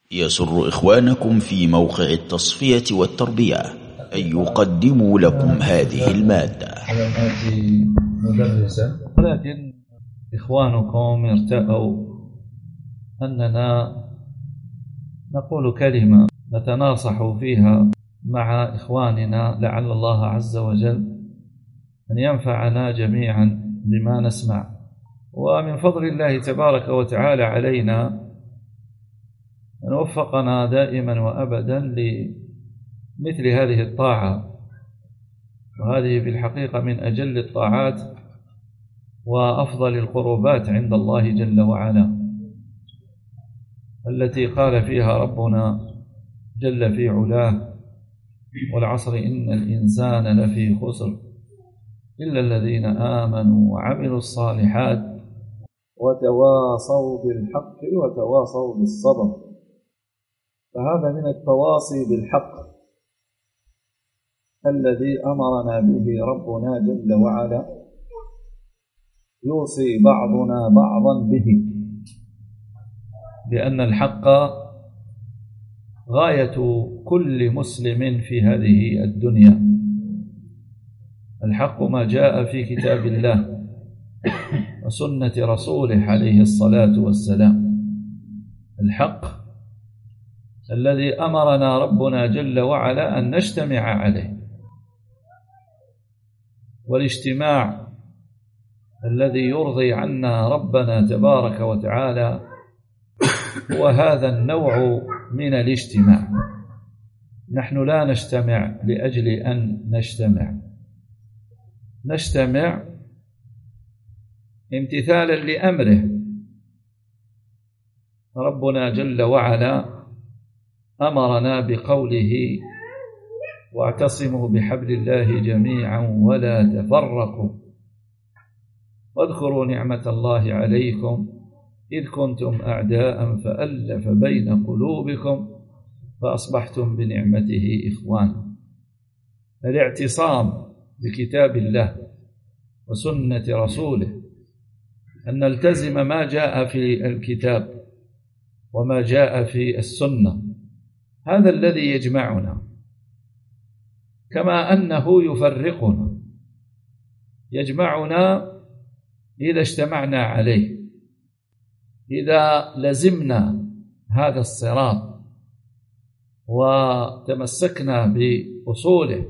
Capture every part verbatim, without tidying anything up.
يسر إخوانكم في موقع التصفية والتربية أن يقدموا لكم هذه المادة. آتي مدرسا، ولكن إخوانكم ارتأوا أننا نقول كلمة نتناصح فيها مع إخواننا، لعل الله عز وجل أن ينفعنا جميعا بما نسمع. ومن فضل الله تبارك وتعالى علينا أن وفقنا دائما وأبدا لمثل هذه الطاعة، وهذه في الحقيقة من أجل الطاعات وأفضل القربات عند الله جل وعلا، التي قال فيها ربنا جل في علاه: والعصر إن الإنسان لفي خسر إلا الذين آمنوا وعملوا الصالحات وتواصوا بالحق وتواصوا بالصبر. فهذا من التواصي بالحق الذي أمرنا به ربنا جل وعلا، يوصي بعضنا بعضا به، لأن الحق غاية كل مسلم في هذه الدنيا. الحق ما جاء في كتاب الله وسنة رسوله عليه الصلاة والسلام، الحق الذي أمرنا ربنا جل وعلا أن نجتمع عليه. والاجتماع الذي يرضي عنا ربنا تبارك وتعالى هو هذا النوع من الاجتماع. نحن لا نجتمع لأجل أن نجتمع، نجتمع امتثالا لأمره. ربنا جل وعلا أمرنا بقوله: واعتصموا بحبل الله جميعا ولا تفرقوا واذكروا نعمة الله عليكم إذ كنتم أعداء فألف بين قلوبكم فأصبحتم بنعمته إخوانا. الاعتصام بكتاب الله وسنة رسوله، أن نلتزم ما جاء في الكتاب وما جاء في السنة، هذا الذي يجمعنا، كما أنه يفرقنا. يجمعنا إذا اجتمعنا عليه، إذا لزمنا هذا الصراط وتمسكنا بأصوله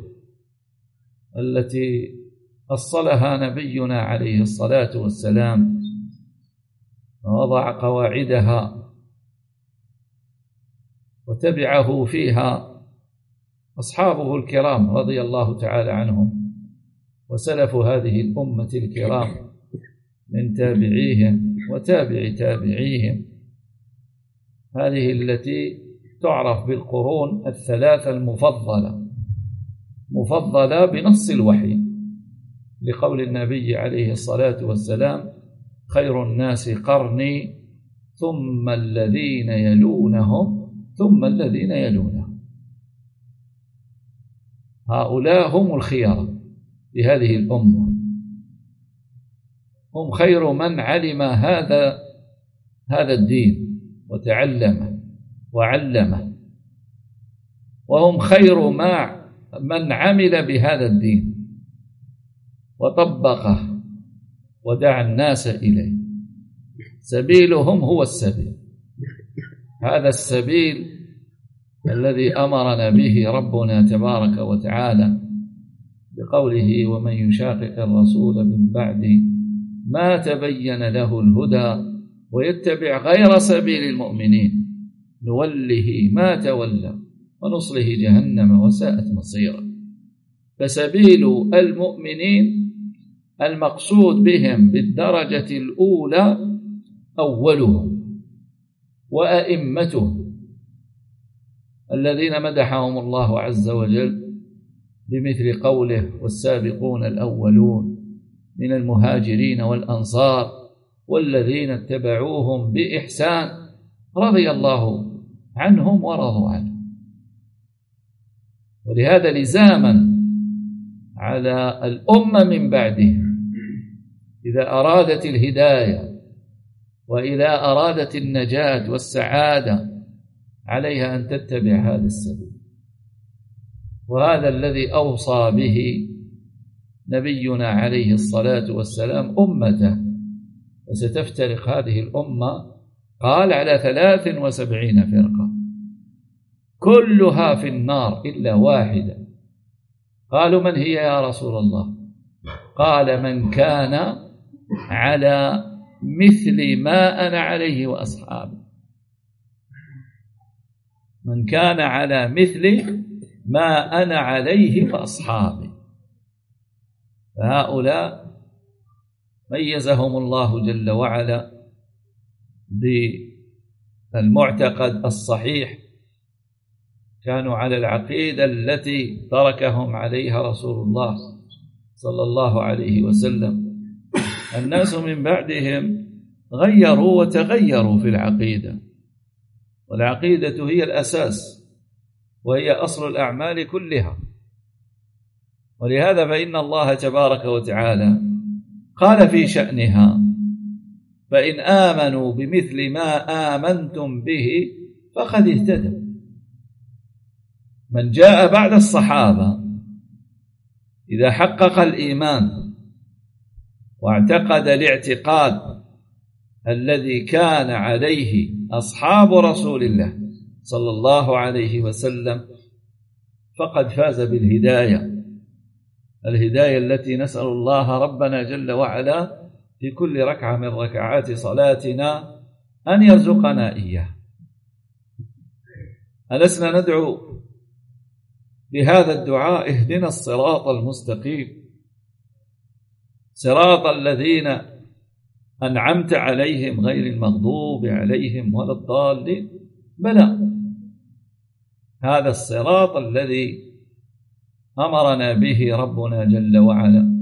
التي أصلها نبينا عليه الصلاة والسلام ووضع قواعدها وتبعه فيها أصحابه الكرام رضي الله تعالى عنهم وسلف هذه الأمة الكرام من تابعيهم وتابع تابعيهم، هذه التي تعرف بالقرون الثلاثة المفضلة، مفضلة بنص الوحي، لقول النبي عليه الصلاة والسلام: خير الناس قرني ثم الذين يلونهم ثم الذين يلونهم. هؤلاء هم الخيار لهذه الأمة، هم خير من علم هذا هذا الدين وتعلمه وعلمه، وهم خير ما من عمل بهذا الدين وطبقه ودعا الناس إليه. سبيلهم هو السبيل، هذا السبيل الذي أمرنا به ربنا تبارك وتعالى بقوله: ومن يشاقق الرسول من بعد ما تبين له الهدى ويتبع غير سبيل المؤمنين نوله ما تولى ونصله جهنم وساءت مصيرا. فسبيل المؤمنين المقصود بهم بالدرجة الأولى أولهم وأئمتهم الذين مدحهم الله عز وجل بمثل قوله: والسابقون الأولون من المهاجرين والأنصار والذين اتبعوهم بإحسان رضي الله عنهم ورضوا عنه. ولهذا لزاما على الأمة من بعدهم إذا أرادت الهداية وإذا أرادت النجاة والسعادة عليها أن تتبع هذا السبيل. وهذا الذي أوصى به نبينا عليه الصلاة والسلام أمته. وستفترق هذه الأمة قال على ثلاث وسبعين فرقة كلها في النار إلا واحدة. قالوا من هي يا رسول الله؟ قال من كان على مثل ما أنا عليه وأصحابي، من كان على مثل ما أنا عليه وأصحابي. فهؤلاء ميزهم الله جل وعلا بالمعتقد الصحيح، كانوا على العقيدة التي تركهم عليها رسول الله صلى الله عليه وسلم. الناس من بعدهم غيروا وتغيروا في العقيدة، والعقيدة هي الأساس وهي أصل الأعمال كلها. ولهذا فإن الله تبارك وتعالى قال في شأنها فإن آمنوا بمثل ما آمنتم به فقد اهتدوا. من جاء بعد الصحابة إذا حقق الإيمان واعتقد الاعتقاد الذي كان عليه أصحاب رسول الله صلى الله عليه وسلم فقد فاز بالهداية، الهداية التي نسأل الله ربنا جل وعلا في كل ركعة من ركعات صلاتنا أن يرزقنا إياه. ألسنا ندعو بهذا الدعاء اهدنا الصراط المستقيم صراط الذين أنعمت عليهم غير المغضوب عليهم ولا الضالين؟ بلى، هذا الصراط الذي أمرنا به ربنا جل وعلا.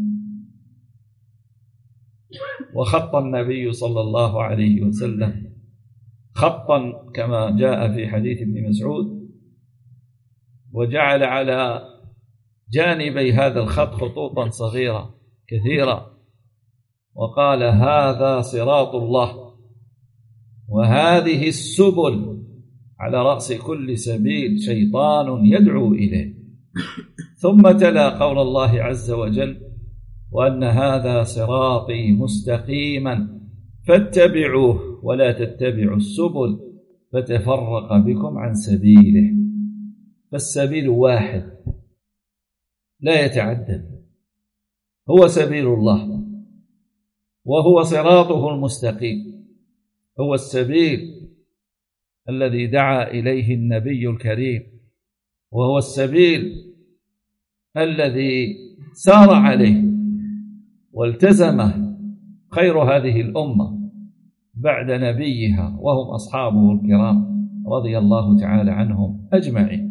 وخط النبي صلى الله عليه وسلم خطا كما جاء في حديث ابن مسعود، وجعل على جانبي هذا الخط خطوطا صغيرة كثيرة، وقال هذا صراط الله وهذه السبل، على رأس كل سبيل شيطان يدعو إليه. ثم تلا قول الله عز وجل وأن هذا صراطي مستقيما فاتبعوه ولا تتبعوا السبل فتفرق بكم عن سبيله. فالسبيل واحد لا يتعدد، هو سبيل الله وهو صراطه المستقيم، هو السبيل الذي دعا إليه النبي الكريم، وهو السبيل الذي سار عليه والتزمه خير هذه الأمة بعد نبيها وهم أصحابه الكرام رضي الله تعالى عنهم أجمعين.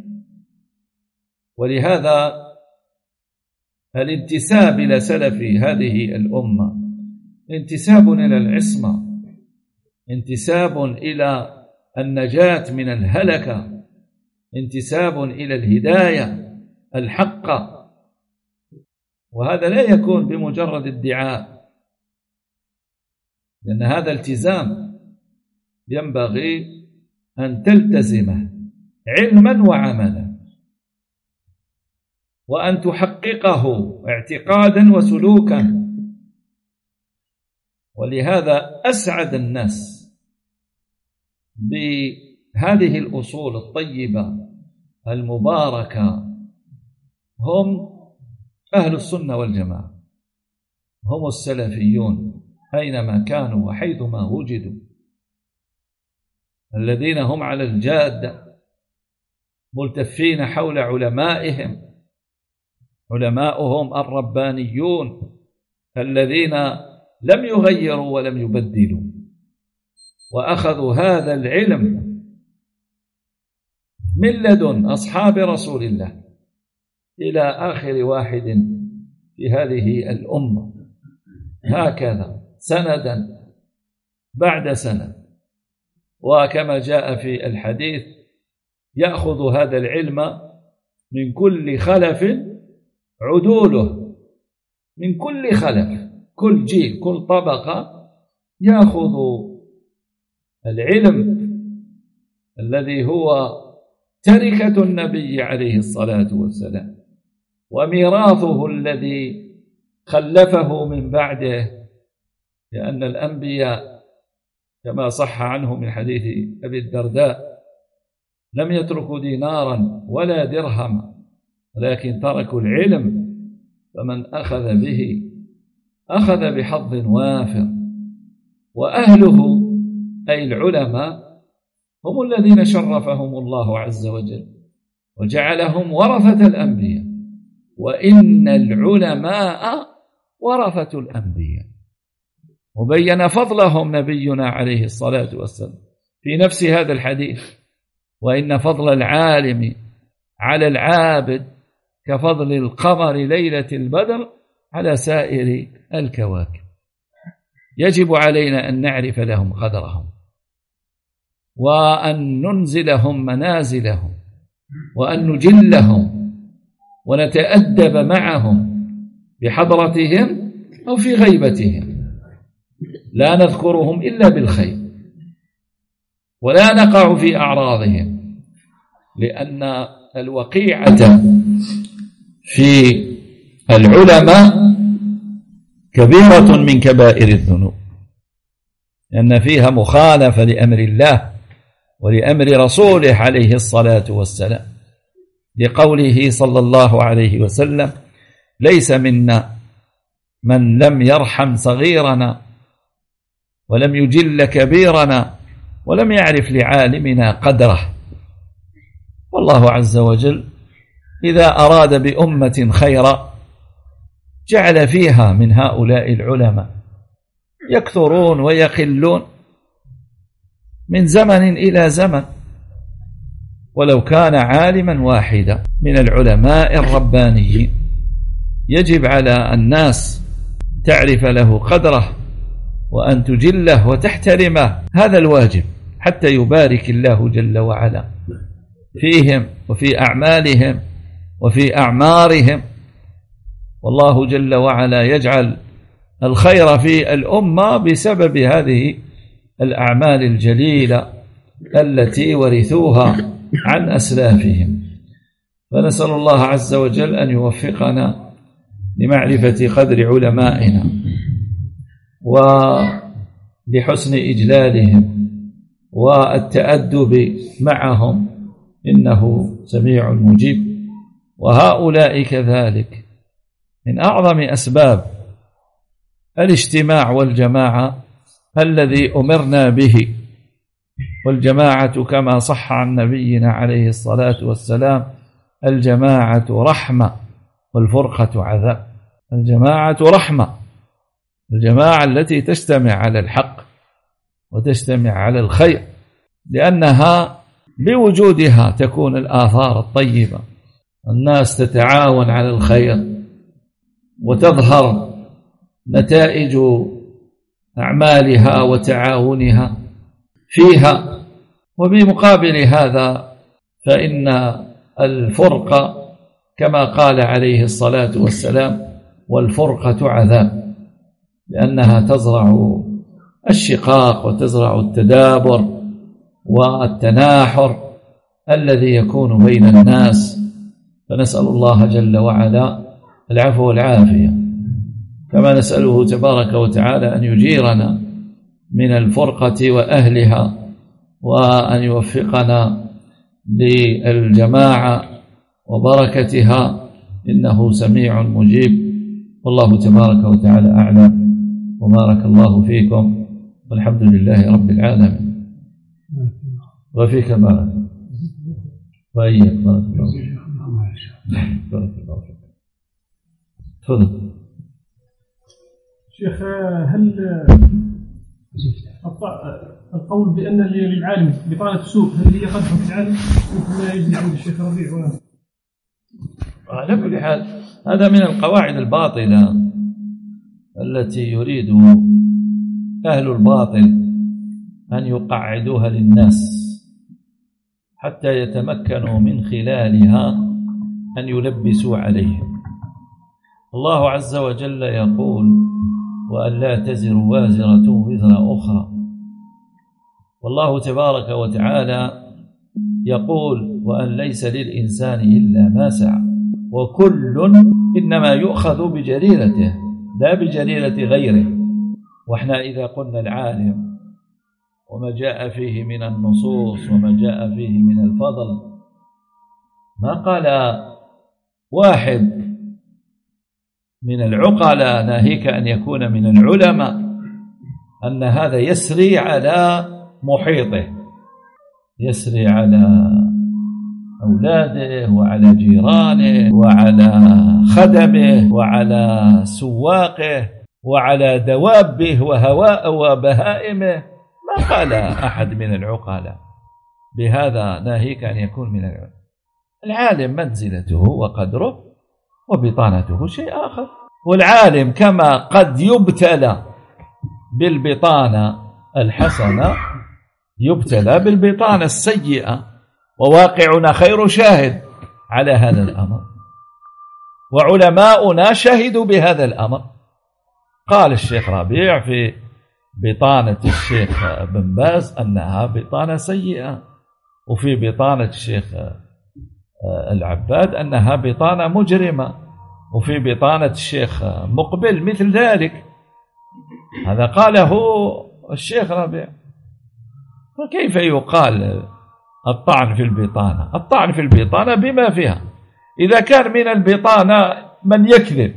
ولهذا الانتساب إلى سلف هذه الأمة انتساب إلى العصمة، انتساب إلى النجاة من الهلكة، انتساب إلى الهداية الحقة. وهذا لا يكون بمجرد ادعاء، لأن هذا التزام ينبغي أن تلتزمه علما وعملا، وأن تحققه اعتقادا وسلوكا. ولهذا أسعد الناس بهذه الأصول الطيبة المباركة هم أهل السنة والجماعة، هم السلفيون أينما كانوا وحيثما وجدوا، الذين هم على الجادة ملتفين حول علمائهم، علماؤهم الربانيون الذين لم يغيروا ولم يبدلوا، وأخذوا هذا العلم من لدن أصحاب رسول الله إلى آخر واحد في هذه الأمة، هكذا سندا بعد سند. وكما جاء في الحديث يأخذ هذا العلم من كل خلف عدوله، من كل خلف، كل جيل، كل طبقة يأخذ العلم الذي هو تركة النبي عليه الصلاة والسلام وميراثه الذي خلفه من بعده، لأن الأنبياء كما صح عنه من حديث أبي الدرداء لم يتركوا دينارا ولا درهما، ولكن تركوا العلم، فمن أخذ به أخذ بحظ وافر. وأهله أي العلماء هم الذين شرفهم الله عز وجل وجعلهم ورثة الأنبياء، وإن العلماء ورثة الأنبياء. وبين فضلهم نبينا عليه الصلاة والسلام في نفس هذا الحديث: وإن فضل العالم على العابد كفضل القمر ليلة البدر على سائر الكواكب. يجب علينا أن نعرف لهم قدرهم، وأن ننزلهم منازلهم، وأن نجلهم، ونتأدب معهم بحضرتهم أو في غيبتهم، لا نذكرهم إلا بالخير، ولا نقع في أعراضهم، لأن الوقيعة في العلماء كبيرة من كبائر الذنوب، لأن فيها مخالفة لأمر الله ولأمر رسوله عليه الصلاة والسلام، لقوله صلى الله عليه وسلم: ليس منا من لم يرحم صغيرنا ولم يجل كبيرنا ولم يعرف لعالمنا قدره. والله عز وجل إذا أراد بأمة خيرا جعل فيها من هؤلاء العلماء يكثرون ويقلون من زمن إلى زمن، ولو كان عالما واحدا من العلماء الربانيين يجب على الناس تعرف له قدره وأن تجله وتحترمه، هذا الواجب، حتى يبارك الله جل وعلا فيهم وفي أعمالهم وفي أعمارهم. والله جل وعلا يجعل الخير في الأمة بسبب هذه الأعمال الجليلة التي ورثوها عن أسلافهم. فنسأل الله عز وجل أن يوفقنا لمعرفة قدر علمائنا ولحسن إجلالهم والتأدب معهم، إنه سميع مجيب. وهؤلاء كذلك من أعظم أسباب الاجتماع والجماعة الذي أمرنا به، والجماعة كما صح عن نبينا عليه الصلاة والسلام: الجماعة رحمة والفرقة عذاب. الجماعة رحمة، الجماعة التي تجتمع على الحق وتجتمع على الخير، لأنها بوجودها تكون الآثار الطيبة، الناس تتعاون على الخير وتظهر نتائج أعمالها وتعاونها فيها. وبمقابل هذا فإن الفرقة كما قال عليه الصلاة والسلام: والفرقة عذاب، لأنها تزرع الشقاق وتزرع التدابر والتناحر الذي يكون بين الناس. فنسأل الله جل وعلا العفو والعافية، كما نسأله تبارك وتعالى أن يجيرنا من الفرقة وأهلها، وأن يوفقنا للجماعة وبركتها، إنه سميع مجيب. والله تبارك وتعالى أعلم، وبارك الله فيكم، والحمد لله رب العالمين. وفيك بارك وإياك بارك الله فيك. بارك الله فيك. تفضل شيخ. هل القول بأن للعالم بطانة سوء هل هي قدح في العالم مثل ما يجري عند الشيخ ربيع؟ على كل حال هذا من القواعد الباطلة التي يريد أهل الباطل أن يقعدوها للناس حتى يتمكنوا من خلالها أن يلبسوا عليهم. الله عز وجل يقول: وأن لا تزر وازرة وزر أخرى. والله تبارك وتعالى يقول وأن ليس للإنسان إلا ما سعى وكل إنما يؤخذ بجريرته لا بجريرة غيره. وإحنا إذا قلنا العالم وما جاء فيه من النصوص وما جاء فيه من الفضل، ما قال واحد من العقلاء ناهيك أن يكون من العلماء أن هذا يسري على محيطه، يسري على أولاده وعلى جيرانه وعلى خدمه وعلى سواقه وعلى دوابه وهواء وبهائمه. ما قال أحد من العقلاء بهذا ناهيك أن يكون من العلم. العالم منزلته وقدره وبطانته شيء آخر. والعالم كما قد يبتلى بالبطانة الحسنة يبتلى بالبطانة السيئة، وواقعنا خير شاهد على هذا الأمر، وعلماؤنا شهدوا بهذا الأمر. قال الشيخ ربيع في بطانة الشيخ بن باز أنها بطانة سيئة، وفي بطانة الشيخ العباد أنها بطانة مجرمة، وفي بطانة الشيخ مقبل مثل ذلك. هذا قاله الشيخ ربيع. فكيف يقال الطعن في البطانة؟ الطعن في البطانة بما فيها. إذا كان من البطانة من يكذب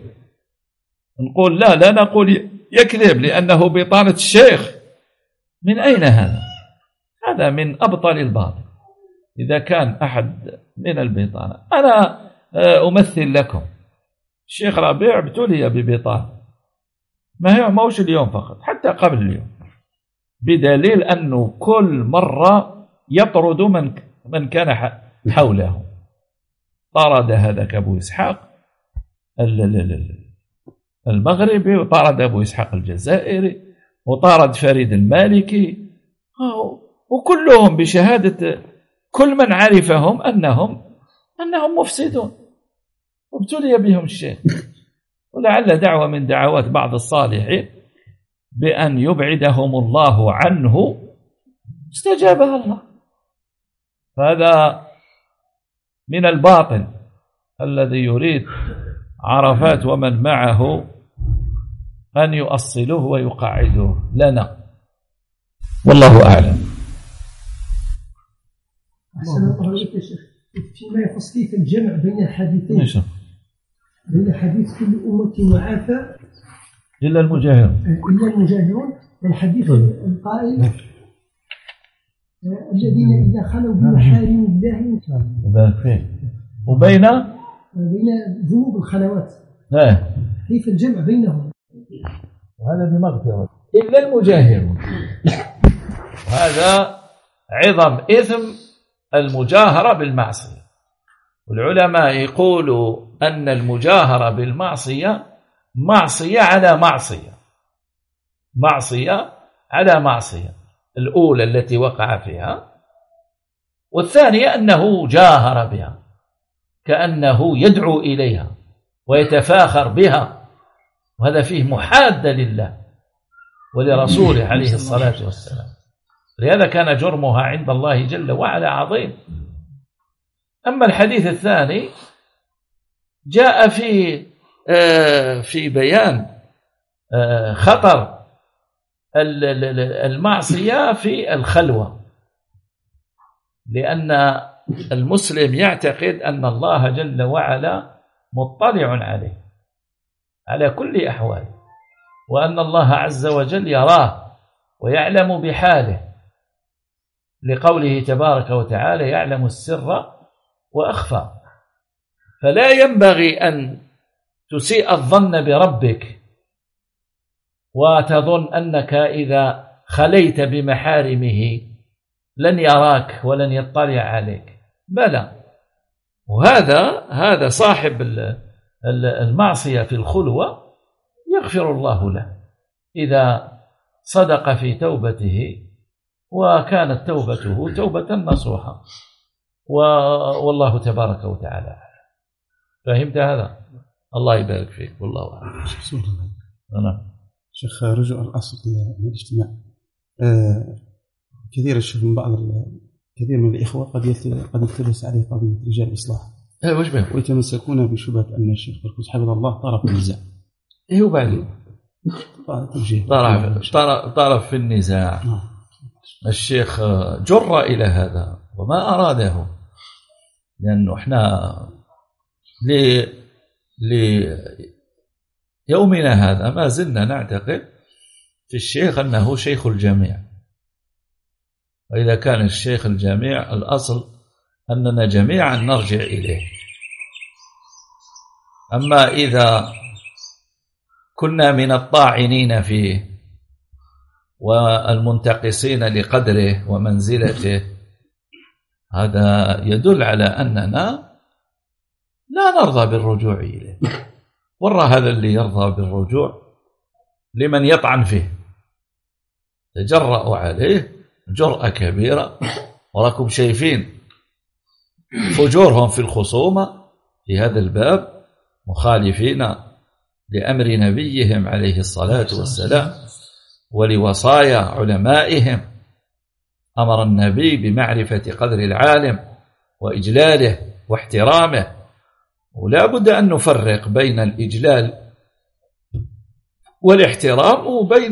نقول لا لا نقول يكذب لأنه بطانة الشيخ. من أين هذا؟ هذا من أبطل الباطل. إذا كان أحد من البطانة، أنا أمثل لكم الشيخ ربيع ابتلي ببطانة، ما هي موش اليوم فقط، حتى قبل اليوم، بدليل أنه كل مرة يطرد من من كان حوله. طرد هذاك أبو إسحاق المغربي، وطرد أبو إسحاق الجزائري، وطرد فريد المالكي، وكلهم بشهادة كل من عرفهم أنهم أنهم مفسدون، وابتلي بهم الشيخ. ولعل دعوة من دعوات بعض الصالحين بأن يبعدهم الله عنه استجابها الله. فهذا من الباطل الذي يريد عرفات ومن معه أن يؤصلوه ويقعدوه لنا، والله أعلم. أحسن الله عليك يا شيخ. فيما يخص كيف الجمع بين الحديثين، بين حديث كل أمة معافى إلا المجاهرون إلا المجاهرون والحديث القائل الذين إذا خلوا بمحارم الله وبين بين ذنوب الخلوات. لا. كيف الجمع بينهم؟ وهذا بمغفرة إلا المجاهرون. هذا عظم إثم المجاهرة بالمعصية. والعلماء يقولوا أن المجاهرة بالمعصية معصية على معصية، معصية على معصية. الأولى التي وقع فيها، والثانية أنه جاهر بها كأنه يدعو إليها ويتفاخر بها، وهذا فيه محادة لله ولرسوله عليه الصلاة والسلام. لهذا كان جرمها عند الله جل وعلا عظيم. أما الحديث الثاني جاء في في بيان خطر المعصية في الخلوة، لأن المسلم يعتقد أن الله جل وعلا مطلع عليه على كل أحواله، وأن الله عز وجل يراه ويعلم بحاله، لقوله تبارك وتعالى يعلم السر وأخفى. فلا ينبغي أن تسيء الظن بربك وتظن أنك إذا خليت بمحارمه لن يراك ولن يطلع عليك. بلى، وهذا هذا صاحب المعصية في الخلوة يغفر الله له إذا صدق في توبته وكانت توبته توبة نصوحة، والله تبارك وتعالى. فهمت هذا؟ الله يبارك فيك، والله أعلم. نعم شيخ، رجوع الأصل للاجتماع. آه كثير الشيخ من بعض كثير من الإخوة قد قد يلتبس عليه قضية رجال الإصلاح إيه وش بهم؟ ويتمسكون بشبهة أن الشيخ بركوس حفظه الله طرف النزاع. إيه وبعدين؟ طرف طرف في النزاع. الشيخ جر إلى هذا وما أراده، لأنه إحنا ل ليومنا هذا ما زلنا نعتقد في الشيخ أنه شيخ الجميع، وإذا كان الشيخ الجميع الأصل أننا جميعا نرجع إليه. أما إذا كنا من الطاعنين فيه والمنتقصين لقدره ومنزلته، هذا يدل على أننا لا نرضى بالرجوع إليه. ورى هذا اللي يرضى بالرجوع لمن يطعن فيه، تجرأوا عليه جرأة كبيرة، وراكم شايفين فجورهم في الخصومة في هذا الباب، مخالفين لأمر نبيهم عليه الصلاة والسلام ولوصايا علمائهم. أمر النبي بمعرفة قدر العالم وإجلاله واحترامه، ولا بد أن نفرق بين الإجلال والاحترام وبين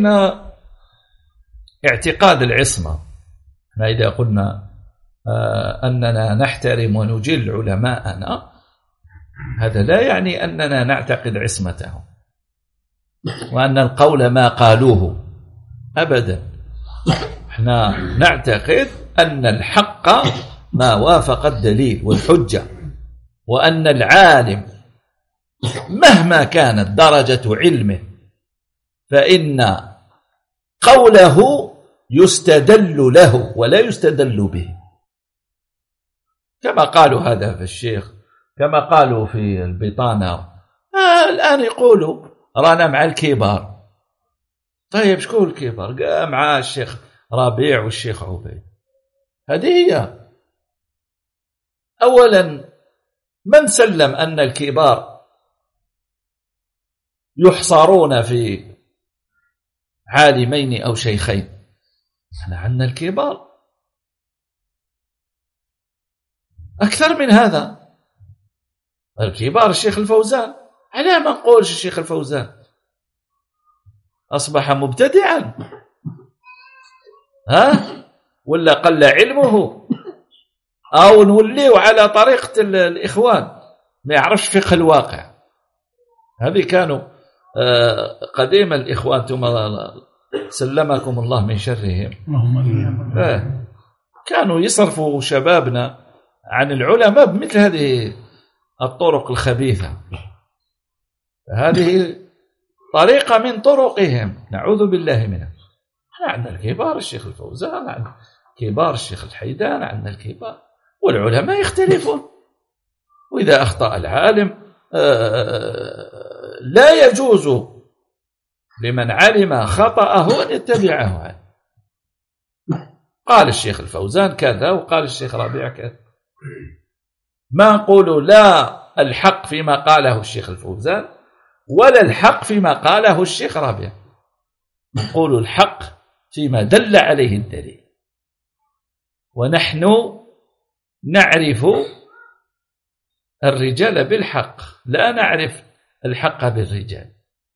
اعتقاد العصمة. إذا قلنا أننا نحترم ونجل علماءنا، هذا لا يعني أننا نعتقد عصمتهم وأن القول ما قالوه أبدا. احنا نعتقد أن الحق ما وافق الدليل والحجة، وأن العالم مهما كانت درجة علمه فإن قوله يستدل له ولا يستدل به، كما قالوا هذا في الشيخ، كما قالوا في البطانة. آه الآن يقولوا رانا مع الكبار. طيب شكون الكبار؟ مع الشيخ ربيع والشيخ عبيد. هذه هي. أولا من سلم أن الكبار يحصرون في عالمين أو شيخين؟ احنا عندنا الكبار أكثر من هذا. الكبار الشيخ الفوزان، على ما نقولش الشيخ الفوزان أصبح مبتدعا ها ولا قل علمه، أو نوليه على طريقة الإخوان ما يعرفش فقه الواقع. هذه كانوا قديم الإخوان ثم سلمكم الله من شرهم، كانوا يصرفوا شبابنا عن العلماء بمثل هذه الطرق الخبيثة. هذه طريقة من طرقهم، نعوذ بالله منها. احنا عندنا الكبار الشيخ الفوزان، عندنا كبار الشيخ الحيدان، عندنا الكبار، والعلماء يختلفون. وإذا أخطأ العالم لا يجوز لمن علم خطأه أن يتبعه عنه. قال الشيخ الفوزان كذا وقال الشيخ ربيع كذا، ما نقول لا الحق فيما قاله الشيخ الفوزان ولا الحق فيما قاله الشيخ ربيع، نقول الحق فيما دل عليه الدليل. ونحن نعرف الرجال بالحق، لا نعرف الحق بالرجال.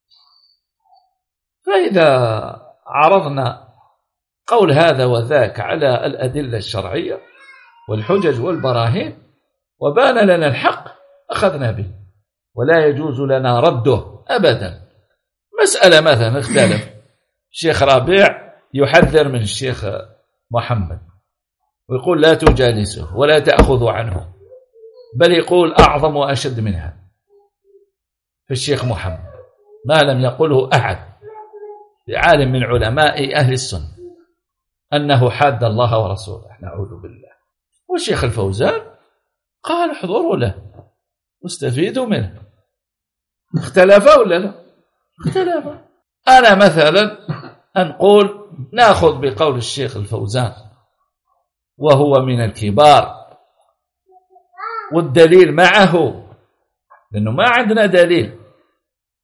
فإذا عرضنا قول هذا وذاك على الأدلة الشرعية والحجج والبراهين وبان لنا الحق أخذنا به، ولا يجوز لنا رده أبدا. مسألة مثلا اختلف، الشيخ ربيع يحذر من الشيخ محمد ويقول لا تجالسه ولا تأخذوا عنه، بل يقول أعظم وأشد منها في الشيخ محمد ما لم يقله أحد عالم من علماء أهل السنة أنه حاد الله ورسوله، نعوذ بالله. والشيخ الفوزان قال احضروا له واستفيدوا منه. اختلفوا ولا لا؟ اختلفوا. أنا مثلا أنقول نأخذ بقول الشيخ الفوزان وهو من الكبار والدليل معه، لأنه ما عندنا دليل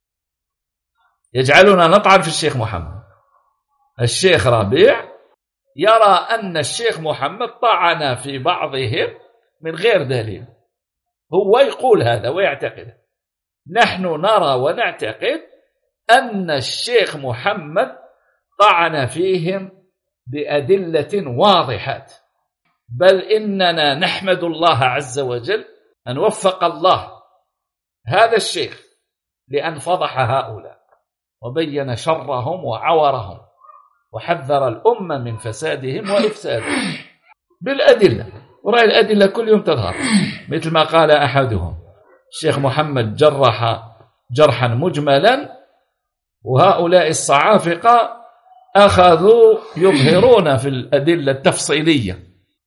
يجعلنا نطعن في الشيخ محمد. الشيخ ربيع يرى أن الشيخ محمد طعن في بعضهم من غير دليل، هو يقول هذا ويعتقد. نحن نرى ونعتقد أن الشيخ محمد طعن فيهم بأدلة واضحات، بل إننا نحمد الله عز وجل أن وفق الله هذا الشيخ لأن فضح هؤلاء وبين شرهم وعورهم وحذر الأمة من فسادهم وإفسادهم بالأدلة. ورأي الأدلة كل يوم تظهر، مثل ما قال أحدهم الشيخ محمد جرح جرحا مجملا، وهؤلاء الصعافقة أخذوا يظهرون في الأدلة التفصيلية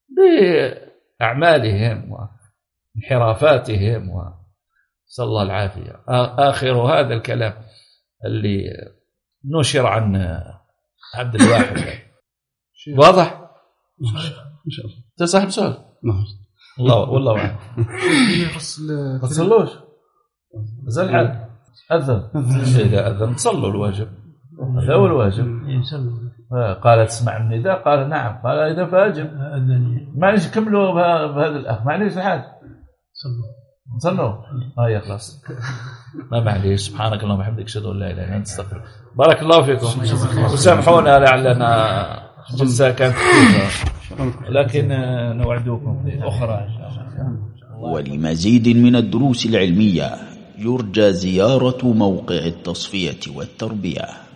بأعمالهم وانحرافاتهم وصلى الله العافية. آخر هذا الكلام اللي نشر عن عبد الواحد واضح؟ إن شاء الله. تصاحب سؤال؟ نعم. الله والله أعلم. ما تصلوش زل حد أذن إذا أذن تصلوا الواجب، هذا هو الواجب. قال تسمع النداء، قال نعم، قال إذا فاجب. معليش كملوا بهذا الأخ، معليش الحاج صلوا صلوا اه يا خلاص ما معليش. سبحانك اللهم وبحمدك اشهد ان لا اله الا انت استغفرك. بارك الله فيكم وسامحونا لعلنا جلسة كانت خفيفة، لكن نوعدكم أخرى. ولمزيد من الدروس العلمية يرجى زيارة موقع التصفية والتربية.